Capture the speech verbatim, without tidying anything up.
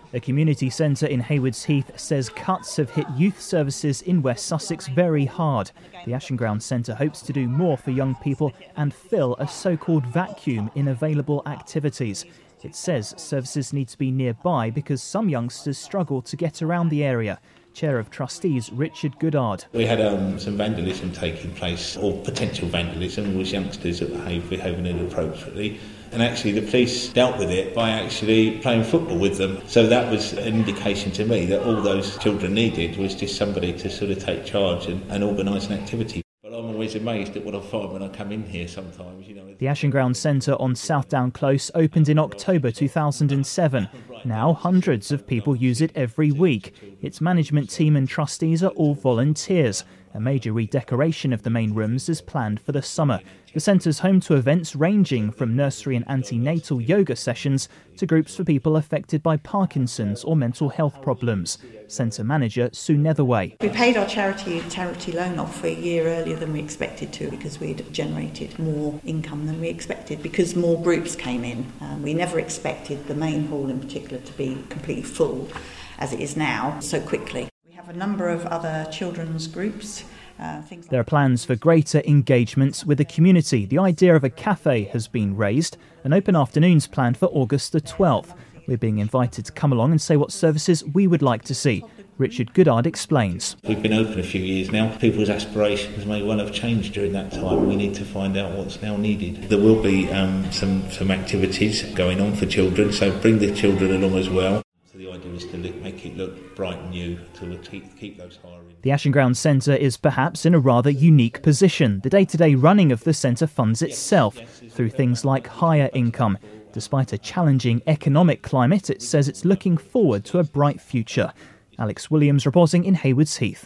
A community centre in Haywards Heath says cuts have hit youth services in West Sussex very hard. The Ashton Ground Centre hopes to do more for young people and fill a so-called vacuum in available activities. It says services need to be nearby because some youngsters struggle to get around the area. Chair of Trustees Richard Goodard. We had um, some vandalism taking place, or potential vandalism, with youngsters that behave, behaving inappropriately. And actually the police dealt with it by actually playing football with them. So that was an indication to me that all those children needed was just somebody to sort of take charge and, and organise an activity. But I'm always amazed at what I find when I come in here sometimes. You know. The Ashton Ground Centre on Southdown Close opened in October two thousand seven. Now hundreds of people use it every week. Its management team and trustees are all volunteers. A major redecoration of the main rooms is planned for the summer. The centre's home to events ranging from nursery and antenatal yoga sessions to groups for people affected by Parkinson's or mental health problems. Centre manager Sue Netherway. We paid our charity charity loan off a year earlier than we expected to because we'd generated more income than we expected because more groups came in. Um, we never expected the main hall in particular to be completely full as it is now so quickly. We have a number of other children's groups. Uh, things like there are plans for greater engagement with the community. The idea of a cafe has been raised. An open afternoon's planned for August the twelfth. We're being invited to come along and say what services we would like to see. Richard Goodard explains. We've been open a few years now. People's aspirations may well have changed during that time. We need to find out what's now needed. There will be um, some, some activities going on for children, so bring the children along as well. So the idea is to look, make it look bright and new, to keep, keep those hiring. The Ashton Ground Centre is perhaps in a rather unique position. The day-to-day running of the centre funds itself through things like higher income. Despite a challenging economic climate, it says it's looking forward to a bright future. Alex Williams reporting in Haywards Heath.